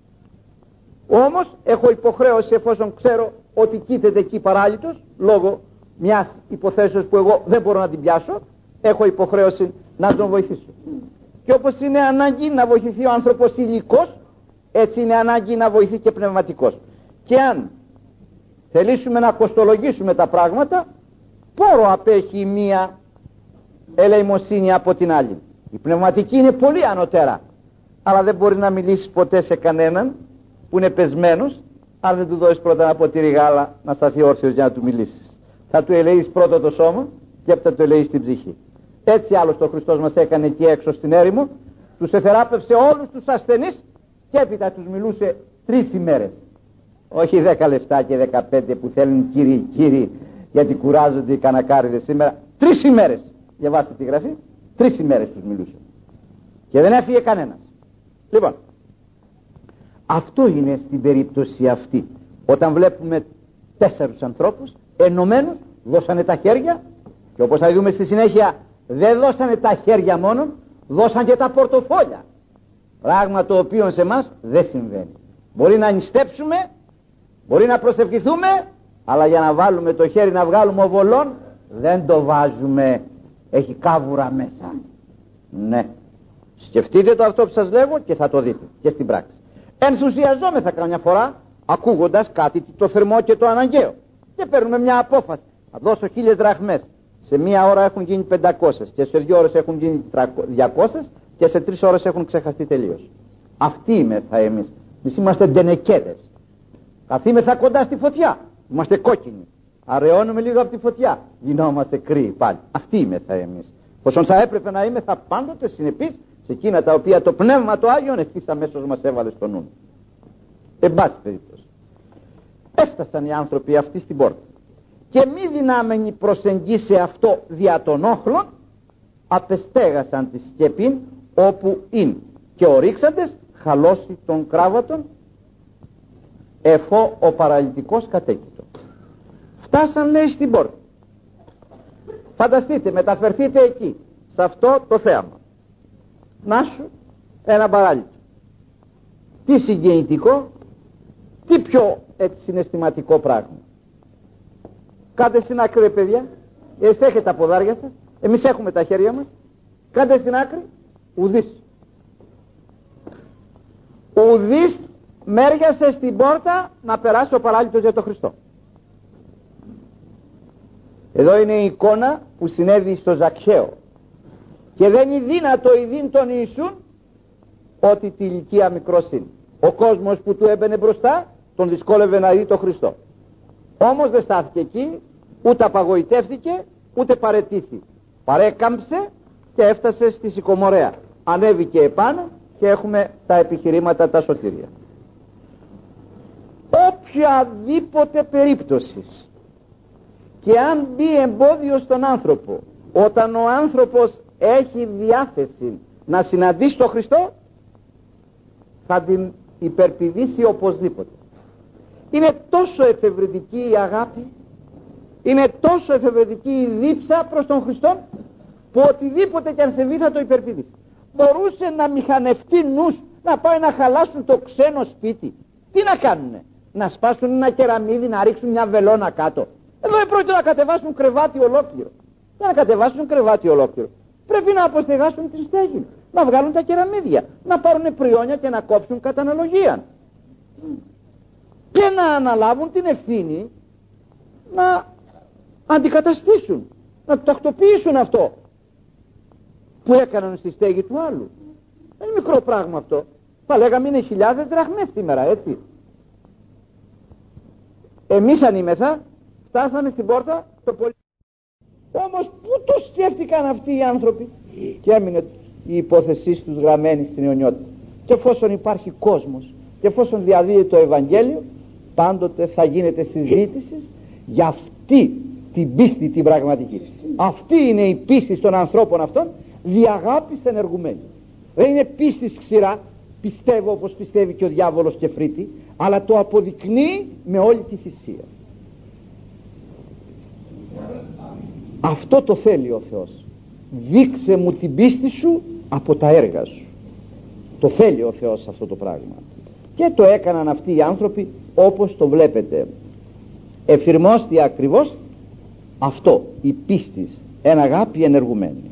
Όμως έχω υποχρέωση, εφόσον ξέρω ότι κοίταται εκεί παράλυτος, λόγω μιας υποθέσεως που εγώ δεν μπορώ να την πιάσω, έχω υποχρέωση να τον βοηθήσω. Και όπως είναι ανάγκη να βοηθηθεί ο άνθρωπος υλικός, έτσι είναι ανάγκη να βοηθεί και πνευματικός. Και αν θελήσουμε να κοστολογήσουμε τα πράγματα, πόρο απέχει η μία ελεημοσύνη από την άλλη. Η πνευματική είναι πολύ ανωτέρα, αλλά δεν μπορεί να μιλήσει ποτέ σε κανέναν που είναι πεσμένος, αν δεν του δώσεις πρώτα ένα ποτήρι γάλα να σταθεί όρθιος για να του μιλήσεις. Θα του ελεείς πρώτα το σώμα και έπειτα του ελεείς την ψυχή. Έτσι άλλωστε ο Χριστός μας έκανε εκεί έξω στην έρημο, τους εθεράπευσε όλους τους ασθενείς και έπειτα τους μιλούσε τρεις ημέρες. Όχι δέκα λεπτά και δεκαπέντε που θέλουν κύριοι κύριοι γιατί κουράζονται οι κανακάριδες σήμερα. Τρεις ημέρες, διαβάστε τη γραφή, τρεις ημέρες τους μιλούσε και δεν έφυγε κανένας. Λοιπόν, αυτό είναι στην περίπτωση αυτή, όταν βλέπουμε τέσσερους ανθρώπους ενωμένους, δώσανε τα χέρια, και όπως θα δούμε στη συνέχεια δεν δώσανε τα χέρια μόνο, δώσαν και τα πορτοφόλια, πράγμα το οποίο σε εμάς δεν συμβαίνει. Μπορεί να νηστέψουμε, μπορεί να προσευχηθούμε, αλλά για να βάλουμε το χέρι να βγάλουμε οβολόν δεν το βάζουμε, έχει κάβουρα μέσα. Ναι, σκεφτείτε το αυτό που σας λέγω και θα το δείτε και στην πράξη. Ενθουσιαζόμεθα καμιά φορά ακούγοντας κάτι το θερμό και το αναγκαίο και παίρνουμε μια απόφαση. Θα δώσω χίλιες δραχμές, σε μία ώρα έχουν γίνει πεντακόσιες και σε δύο ώρες έχουν γίνει διακόσιες και σε τρεις ώρες έχουν ξεχαστεί τελείως. Αυτοί είμεθα εμείς. Εμείς είμαστε ντενεκέδες, καθήμεθα κοντά στη φωτιά, είμαστε κόκκινοι, αραιώνουμε λίγο από τη φωτιά, γινόμαστε κρύοι πάλι. Αυτοί είμεθα εμείς. Πόσον θα έπρεπε να είμεθα πάντοτε συνεπείς σε εκείνα τα οποία το Πνεύμα το Άγιον ευθύς αμέσως μας έβαλε στο νου. Εν πάση περιπτώσει, έφτασαν οι άνθρωποι αυτοί στην πόρτα και μη δυνάμενοι προσεγγίσει αυτό δια των όχλων, απεστέγασαν τη σκεπήν όπου είναι και ο ρίξαντες χαλώσει των κράβατων εφό ο παραλυτικός κατέκειτο. Φτάσαν, λέει, στην πόρτα. Φανταστείτε, μεταφερθείτε εκεί σε αυτό το θέαμα. Να σου ένα παράλυτο. Τι συγκινητικό, τι πιο έτσι συναισθηματικό πράγμα. Κάντε στην άκρη, ρε παιδιά, εσείς έχετε τα ποδάρια σας, εμείς έχουμε τα χέρια μας. Κάντε στην άκρη, ουδής. Ουδής μέριασε στην πόρτα να περάσει ο παράλυτος για τον Χριστό. Εδώ είναι η εικόνα που συνέβη στο Ζακχαίο. Και δεν είναι δύνατο ειδήν τον Ιησούν ότι τη ηλικία μικρός είναι. Ο κόσμος που του έμπαινε μπροστά τον δυσκόλευε να δει τον Χριστό. Όμως δεν στάθηκε εκεί, ούτε απαγοητεύτηκε, ούτε παρετήθη. Παρέκαμψε και έφτασε στη Σικομορέα. Ανέβηκε επάνω και έχουμε τα επιχειρήματα τα σωτήρια. Οποιαδήποτε περίπτωση και αν μπει εμπόδιο στον άνθρωπο, όταν ο άνθρωπος έχει διάθεση να συναντήσει τον Χριστό, θα την υπερπηδήσει οπωσδήποτε. Είναι τόσο εφευρετική η αγάπη, είναι τόσο εφευρετική η δίψα προς τον Χριστό, που οτιδήποτε και αν συμβεί θα το υπερπηδήσει. Μπορούσε να μηχανευτεί νους, να πάει να χαλάσουν το ξένο σπίτι. Τι να κάνουνε? Να σπάσουν ένα κεραμίδι, να ρίξουν μια βελόνα κάτω. Εδώ πρόκειται να κατεβάσουν κρεβάτι ολόκληρο. Για να κατεβάσουν κρεβάτι ολόκληρο πρέπει να αποστεγάσουν τη στέγη, να βγάλουν τα κεραμίδια, να πάρουν πριόνια και να κόψουν κατά αναλογία και να αναλάβουν την ευθύνη να αντικαταστήσουν, να το τακτοποιήσουν αυτό που έκαναν στη στέγη του άλλου. Δεν είναι μικρό πράγμα αυτό. Θα λέγαμε είναι χιλιάδες δραχμές σήμερα, έτσι. Εμείς ανήμεθα φτάσαμε στην πόρτα το πολύ... Όμως πού το σκέφτηκαν αυτοί οι άνθρωποι? Και έμεινε η υπόθεσή τους γραμμένη στην αιωνιότητα. Και εφόσον υπάρχει κόσμος και εφόσον διαδίδει το Ευαγγέλιο, πάντοτε θα γίνεται συζήτηση για αυτή την πίστη την πραγματική. Αυτή είναι η πίστη των ανθρώπων αυτών, δι' αγάπης ενεργουμένη. Δεν είναι πίστη ξηρά, πιστεύω όπως πιστεύει και ο διάβολος και φρύτη, αλλά το αποδεικνύει με όλη τη θυσία. Αυτό το θέλει ο Θεός. Δείξε μου την πίστη σου από τα έργα σου. Το θέλει ο Θεός αυτό το πράγμα. Και το έκαναν αυτοί οι άνθρωποι όπως το βλέπετε. Εφηρμόστη ακριβώς αυτό, η πίστης, εν αγάπη ενεργουμένη.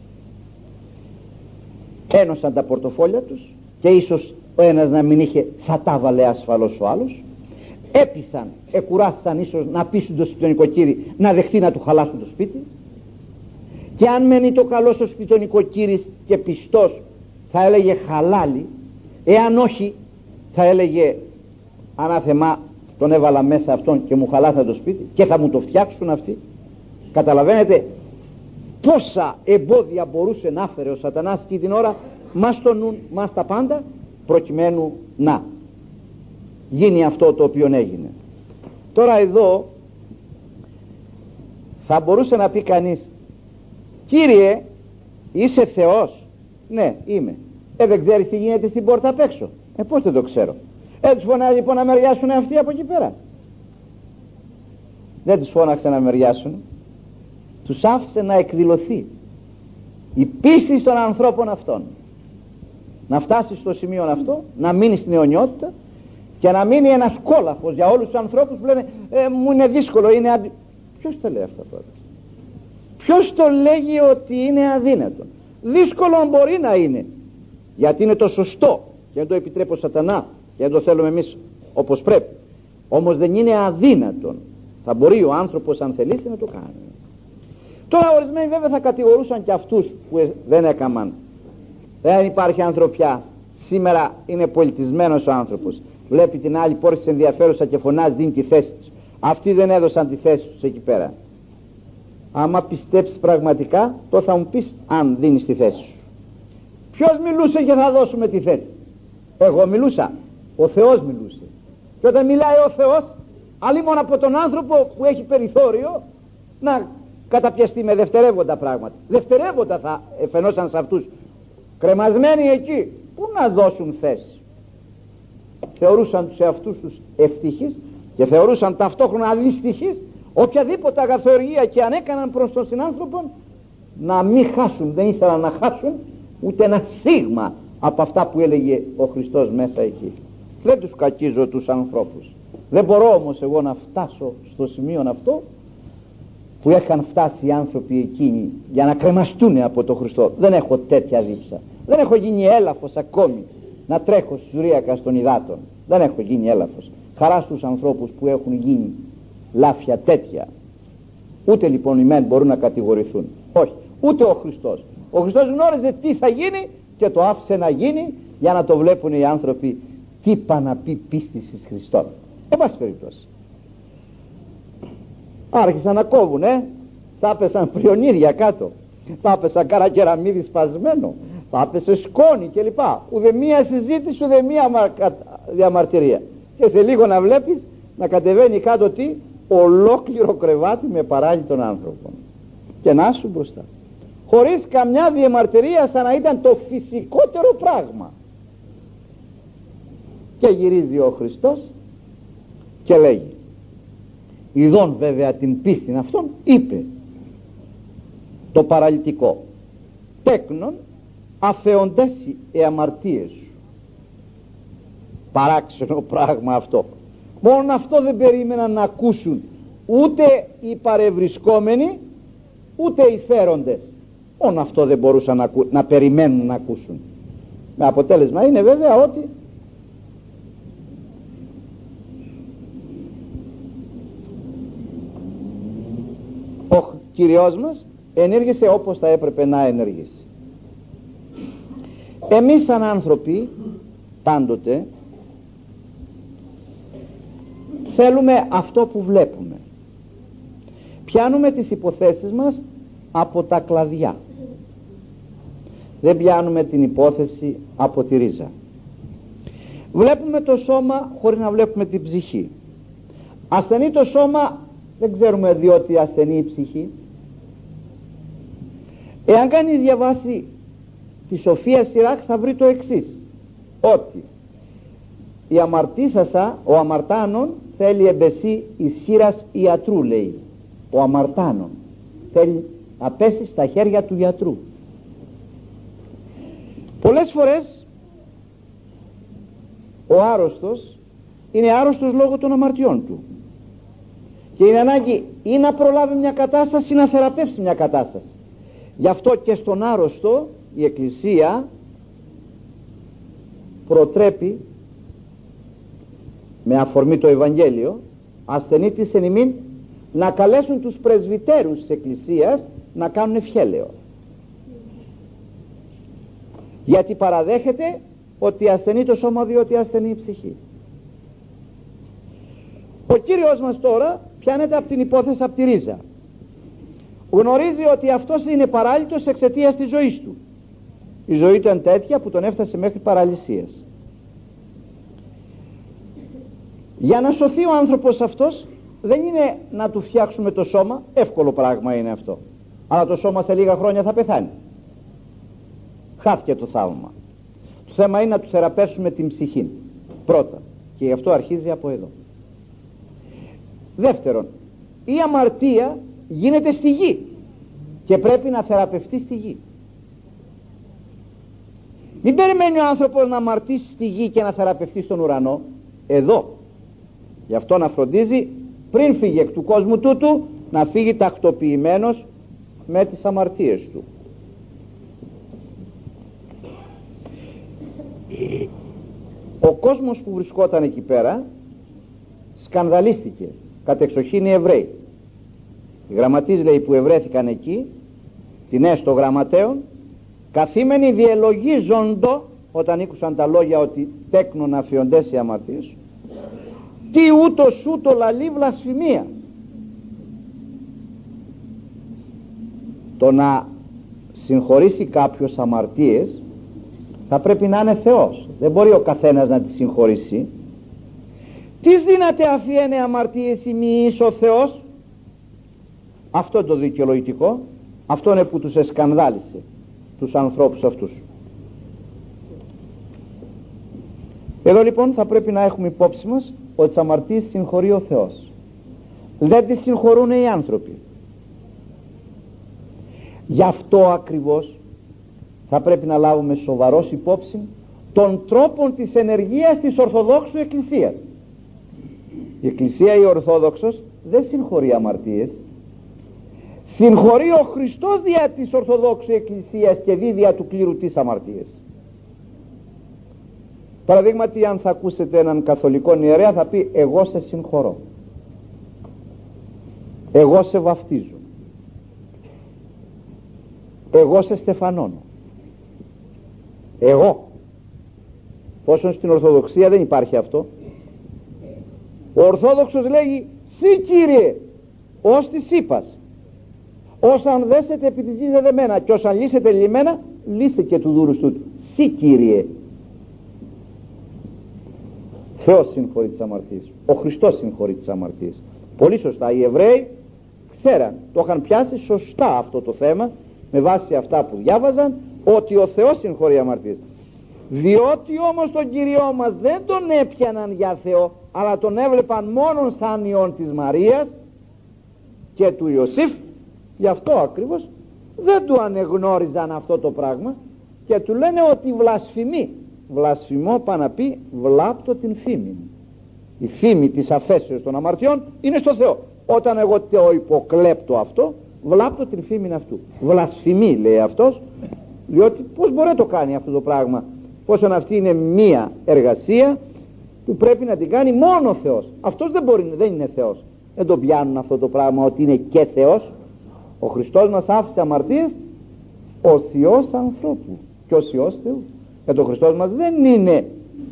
Ένωσαν τα πορτοφόλια τους και ίσως ο ένας να μην είχε, θα τα βάλε ασφαλώς ο άλλος. Έπεισαν, εκουράσαν ίσως να πείσουν το σπιτονικοκύρι να δεχτεί να του χαλάσουν το σπίτι. Και αν μένει το καλός ο σπιτονικοκύρης και πιστός, θα έλεγε χαλάλι. Εάν όχι, θα έλεγε ανάθεμά, τον έβαλα μέσα αυτόν και μου χαλάσαν το σπίτι και θα μου το φτιάξουν αυτοί. Καταλαβαίνετε πόσα εμπόδια μπορούσε να φέρει ο σατανάς και την ώρα μας το νουν, μας τα πάντα, προκειμένου να γίνει αυτό το οποίο έγινε. Τώρα εδώ θα μπορούσε να πει κανείς, Κύριε είσαι Θεός? Ναι, είμαι. Ε, δεν ξέρεις τι γίνεται στην πόρτα απ' έξω? Ε, πώς δεν το ξέρω? Ε, τους φωνάζει λοιπόν να μεριάσουν αυτοί από εκεί πέρα? Δεν τους φώναξε να μεριάσουν, τους άφησε να εκδηλωθεί η πίστη των ανθρώπων αυτών, να φτάσει στο σημείο αυτό, να μείνει στην αιωνιότητα και να μείνει ένας κόλαφος για όλους τους ανθρώπους που λένε ε, μου είναι δύσκολο, είναι αδύ... Ποιος το λέει αυτό τώρα? Ποιος το λέγει ότι είναι αδύνατο? Δύσκολο μπορεί να είναι, γιατί είναι το σωστό και δεν το επιτρέπει ο σατανά και δεν το θέλουμε εμείς όπως πρέπει. Όμως δεν είναι αδύνατον. Θα μπορεί ο άνθρωπος αν θελήσει να το κάνει. Τώρα ορισμένοι βέβαια θα κατηγορούσαν και αυτούς που δεν έκαναν. Δεν υπάρχει ανθρωπιά. Σήμερα είναι πολιτισμένος ο άνθρωπος. Βλέπει την άλλη πόρση ενδιαφέρουσα και φωνάζει, δίνει τη θέση της. Αυτοί δεν έδωσαν τη θέση τους εκεί πέρα. Άμα πιστέψεις πραγματικά, τότε θα μου πεις αν δίνεις τη θέση σου. Ποιος μιλούσε για να δώσουμε τη θέση? Εγώ μιλούσα? Ο Θεός μιλούσε. Και όταν μιλάει ο Θεός, αλλή μόνο από τον άνθρωπο που έχει περιθώριο να καταπιαστεί με δευτερεύοντα πράγματα. Δευτερεύοντα θα εφαινόσαν σε αυτούς, κρεμασμένοι εκεί, που να δώσουν θέση. Θεωρούσαν τους εαυτούς τους ευτυχείς και θεωρούσαν ταυτόχρονα αδυστυχείς οποιαδήποτε αγαθοργία και αν έκαναν προς τον συνάνθρωπο, να μην χάσουν. Δεν ήθελαν να χάσουν ούτε ένα σίγμα από αυτά που έλεγε ο Χριστός μέσα εκεί. Δεν τους κακίζω τους ανθρώπους. Δεν μπορώ όμως εγώ να φτάσω στο σημείο αυτό που είχαν φτάσει οι άνθρωποι εκείνοι για να κρεμαστούν από τον Χριστό. Δεν έχω τέτοια δίψα. Δεν έχω γίνει έλαφος ακόμη να τρέχω σουρίακα των υδάτων. Δεν έχω γίνει έλαφος. Χαρά στους ανθρώπους που έχουν γίνει λάφια τέτοια. Ούτε λοιπόν οι μεν μπορούν να κατηγορηθούν. Όχι, ούτε ο Χριστός. Ο Χριστός γνώριζε τι θα γίνει και το άφησε να γίνει για να το βλέπουν οι άνθρωποι τι πά να πει πίστης εις Χριστόν. Εν πάση περιπτώσει άρχισαν να κόβουν, ε? θα πέσαν πριονίδια κάτω, θα πέσαν καρακεραμίδι σπασμένο, θα πέσε σκόνη κλπ. Ουδε μία συζήτηση, ουδε μία διαμαρτυρία. Και σε λίγο να βλέπεις να κατεβαίνει κάτω τι? Ολόκληρο κρεβάτι με παράλληλοι των άνθρωπων. Και να σου μπροστά, χωρίς καμιά διαμαρτυρία, σαν να ήταν το φυσικότερο πράγμα. Και γυρίζει ο Χριστός και λέγει, ειδών βέβαια την πίστη αυτών, είπε το παραλυτικό, τέκνον αφεοντές οι αμαρτίες σου. Παράξενο πράγμα αυτό. Μόνο αυτό δεν περίμεναν να ακούσουν ούτε οι παρευρισκόμενοι ούτε οι φέροντες, μόνο αυτό δεν μπορούσαν να, ακου... να περιμένουν να ακούσουν. Με αποτέλεσμα είναι βέβαια ότι ο Κυριός μας ενέργησε όπως θα έπρεπε να ενεργήσει. Εμείς σαν άνθρωποι πάντοτε θέλουμε αυτό που βλέπουμε. Πιάνουμε τις υποθέσεις μας από τα κλαδιά, δεν πιάνουμε την υπόθεση από τη ρίζα. Βλέπουμε το σώμα χωρίς να βλέπουμε την ψυχή. Ασθενεί το σώμα, δεν ξέρουμε διότι ασθενεί η ψυχή. Εάν κάνει διαβάσει τη Σοφία Σιράκ θα βρει το εξής, ότι η αμαρτήσασα, ο αμαρτάνων θέλει εμπεσί ισχύρας ιατρού, λέει. Ο αμαρτάνων θέλει να πέσει στα χέρια του γιατρού. Πολλές φορές ο άρρωστος είναι άρρωστος λόγω των αμαρτιών του και είναι ανάγκη ή να προλάβει μια κατάσταση ή να θεραπεύσει μια κατάσταση. Γι' αυτό και στον άρρωστο η Εκκλησία προτρέπει με αφορμή το Ευαγγέλιο ασθενή της εν ημίν να καλέσουν τους πρεσβυτέρους της Εκκλησίας να κάνουν ευχέλαιο, γιατί παραδέχεται ότι ασθενεί το σώμα διότι ασθενεί η ψυχή. Ο Κύριος μας τώρα πιάνεται από την υπόθεση από τη ρίζα. Γνωρίζει ότι αυτός είναι παράλυτος εξαιτίας της ζωής του. Η ζωή του ήταν τέτοια που τον έφτασε μέχρι παραλυσίας. Για να σωθεί ο άνθρωπος αυτός δεν είναι να του φτιάξουμε το σώμα, εύκολο πράγμα είναι αυτό, αλλά το σώμα σε λίγα χρόνια θα πεθάνει. Χάθηκε το θαύμα. Το θέμα είναι να του θεραπεύσουμε την ψυχή πρώτα, και γι' αυτό αρχίζει από εδώ. Δεύτερον, η αμαρτία γίνεται στη γη και πρέπει να θεραπευτεί στη γη. Μην περιμένει ο άνθρωπος να αμαρτήσει στη γη και να θεραπευτεί στον ουρανό, εδώ. Γι' αυτό να φροντίζει πριν φύγει εκ του κόσμου τούτου να φύγει τακτοποιημένος με τις αμαρτίες του. Ο κόσμος που βρισκόταν εκεί πέρα σκανδαλίστηκε κατεξοχήν οι Εβραίοι. Οι γραμματείς, λέει, που ευρέθηκαν εκεί, την έστω γραμματέων, καθήμενοι διελογίζοντο όταν ήκουσαν τα λόγια ότι τέκνον αφιοντές οι αμαρτίες, τι ούτως ούτω λαλεί βλασφημία. Το να συγχωρήσει κάποιος αμαρτίες θα πρέπει να είναι Θεός, δεν μπορεί ο καθένας να τη συγχωρήσει. Τις δύναται αφιένε αμαρτίες ημιής ο Θεός, αυτό το δικαιολογητικό, αυτό είναι που τους εσκανδάλισε τους ανθρώπους αυτούς. Εδώ λοιπόν θα πρέπει να έχουμε υπόψη μας ότι τις αμαρτίες συγχωρεί ο Θεός, δεν τις συγχωρούν οι άνθρωποι. Γι' αυτό ακριβώς θα πρέπει να λάβουμε σοβαρός υπόψη των τρόπων της ενεργείας της Ορθοδόξου Εκκλησίας. Η Εκκλησία η Ορθόδοξος δεν συγχωρεί αμαρτίες, συγχωρεί ο Χριστός δια της Ορθοδόξου Εκκλησίας και δι' δια του κλήρου της αμαρτίες. Παραδείγματι, αν θα ακούσετε έναν καθολικό ιερέα θα πει εγώ σε συγχωρώ, εγώ σε βαφτίζω, εγώ σε στεφανώνω, εγώ. Πόσο στην Ορθοδοξία δεν υπάρχει αυτό. Ο Ορθόδοξος λέγει «Συ Κύριε, ως της είπας, όσαν δέσετε επί της γης δεδεμένα και όσαν λύσετε λυμμένα, λύστε και του δούρους τούτου. Συ Κύριε». Θεός συγχωρεί τις αμαρτίες, ο Χριστός συγχωρεί τις αμαρτίες. Πολύ σωστά οι Εβραίοι ξέραν, το είχαν πιάσει σωστά αυτό το θέμα με βάση αυτά που διάβαζαν, ότι ο Θεός συγχωρεί αμαρτίες. Διότι όμως τον Κυριό μας δεν τον έπιαναν για Θεό, αλλά τον έβλεπαν μόνον σαν Υιόν της Μαρίας και του Ιωσήφ, γι' αυτό ακριβώς δεν του ανεγνώριζαν αυτό το πράγμα και του λένε ότι βλασφημεί. Βλασφημώ πά να πει βλάπτω την φήμη. Η φήμη της αφέσεως των αμαρτιών είναι στο Θεό. Όταν εγώ το υποκλέπτω αυτό, βλάπτω την φήμην αυτού. Βλασφημεί, λέει αυτός, διότι πως μπορεί να το κάνει αυτό το πράγμα, πόσον αυτή είναι μία εργασία που πρέπει να την κάνει μόνο ο Θεός. Αυτός δεν μπορεί, δεν είναι Θεός. Δεν το πιάνουν αυτό το πράγμα ότι είναι και Θεός. Ο Χριστός μας άφησε αμαρτίες ως Υιός ανθρώπου και ως Υιός Θεού. Γιατί ο Χριστός μας δεν είναι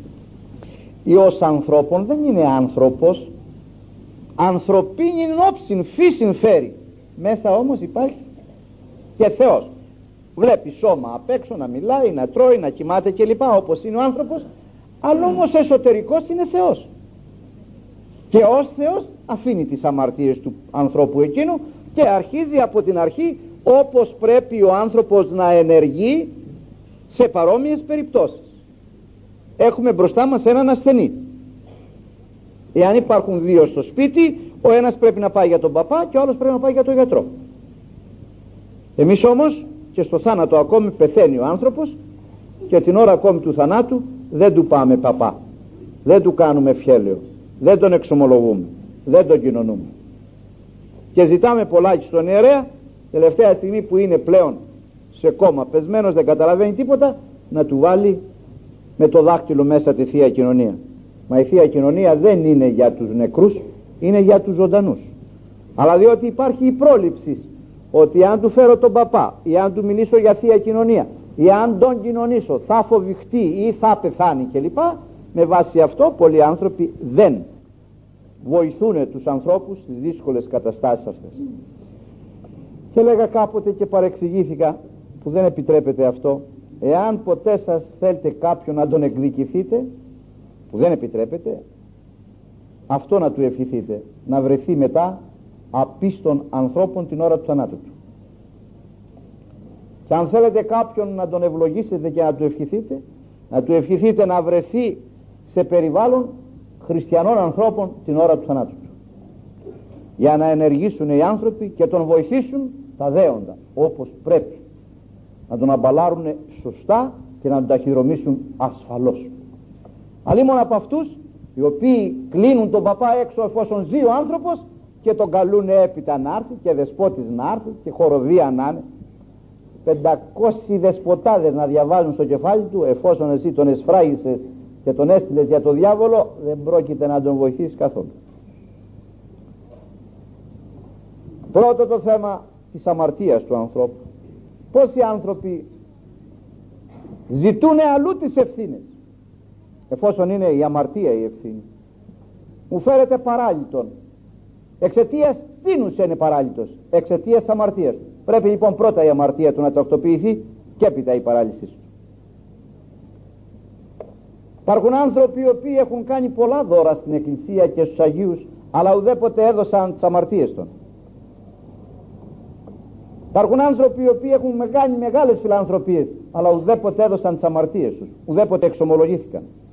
Υιός ανθρώπων, δεν είναι άνθρωπος. Ανθρωπίνη όψιν φύσιν φέρει, μέσα όμως υπάρχει και Θεός. Βλέπει σώμα απ' έξω να μιλάει, να τρώει, να κοιμάται κλπ, όπως είναι ο άνθρωπος, αλλά όμως εσωτερικός είναι Θεός. Και ως Θεός αφήνει τις αμαρτίες του ανθρώπου εκείνου και αρχίζει από την αρχή όπως πρέπει ο άνθρωπος να ενεργεί σε παρόμοιες περιπτώσεις. Έχουμε μπροστά μας έναν ασθενή. Εάν υπάρχουν δύο στο σπίτι, ο ένας πρέπει να πάει για τον παπά και ο άλλος πρέπει να πάει για τον γιατρό. Εμείς όμως και στο θάνατο ακόμη πεθαίνει ο άνθρωπος και την ώρα ακόμη του θανάτου δεν του πάμε παπά, δεν του κάνουμε ευχέλαιο, δεν τον εξομολογούμε, δεν τον κοινωνούμε και ζητάμε πολλάκι στον ιερέα τελευταία στιγμή που είναι πλέον σε κόμμα, πεσμένος, δεν καταλαβαίνει τίποτα, να του βάλει με το δάχτυλο μέσα τη Θεία Κοινωνία. Μα η Θεία Κοινωνία δεν είναι για τους νεκρούς, είναι για τους ζωντανούς. Αλλά διότι υπάρχει η πρόληψη ότι αν του φέρω τον παπά ή αν του μιλήσω για Θεία Κοινωνία ή αν τον κοινωνήσω θα φοβηχτεί ή θα πεθάνει κλπ, με βάση αυτό πολλοί άνθρωποι δεν βοηθούν τους ανθρώπους στις δύσκολες καταστάσεις αυτές. Και λέγα κάποτε και παρεξηγήθηκα που δεν επιτρέπεται αυτό, εάν ποτέ σας θέλετε κάποιον να τον εκδικηθείτε, που δεν επιτρέπεται, αυτό να του ευχηθείτε, να βρεθεί μετά απίστων ανθρώπων την ώρα του θανάτου του. Και αν θέλετε κάποιον να τον ευλογήσετε και να του ευχηθείτε, να του ευχηθείτε να βρεθεί σε περιβάλλον χριστιανών ανθρώπων την ώρα του θανάτου του, για να ενεργήσουν οι άνθρωποι και τον βοηθήσουν τα δέοντα όπως πρέπει, να τον αμπαλάρουν σωστά και να τον ταχυδρομήσουν ασφαλώς. Αλλήμον από αυτούς οι οποίοι κλείνουν τον παπά έξω εφόσον ζει ο άνθρωπος και τον καλούν έπειτα να έρθει και δεσπότης να έρθει και χοροδία να είναι, πεντακόσιοι δεσποτάδες να διαβάζουν στο κεφάλι του, εφόσον εσύ τον εσφράγισες και τον έστειλες για το διάβολο, δεν πρόκειται να τον βοηθήσει καθόλου. Πρώτο το θέμα της αμαρτίας του ανθρώπου. Πόσοι άνθρωποι ζητούν αλλού τις ευθύνες, εφόσον είναι η αμαρτία η ευθύνη. Μου φέρεται παράλυτον, εξαιτίας τίνους είναι παράλυτος, εξαιτίας της αμαρτίας. Πρέπει λοιπόν πρώτα η αμαρτία του να τακτοποιηθεί και έπειτα η παράλυσή του. Υπάρχουν άνθρωποι οι οποίοι έχουν κάνει πολλά δώρα στην Εκκλησία και στους Αγίους, αλλά ουδέποτε έδωσαν τις αμαρτίες των. Υπάρχουν άνθρωποι οι οποίοι έχουν κάνει μεγάλες φιλανθρωπίες, αλλά ουδέποτε έδωσαν τις αμαρτίες τους, ουδέποτε εξομολογήθηκαν.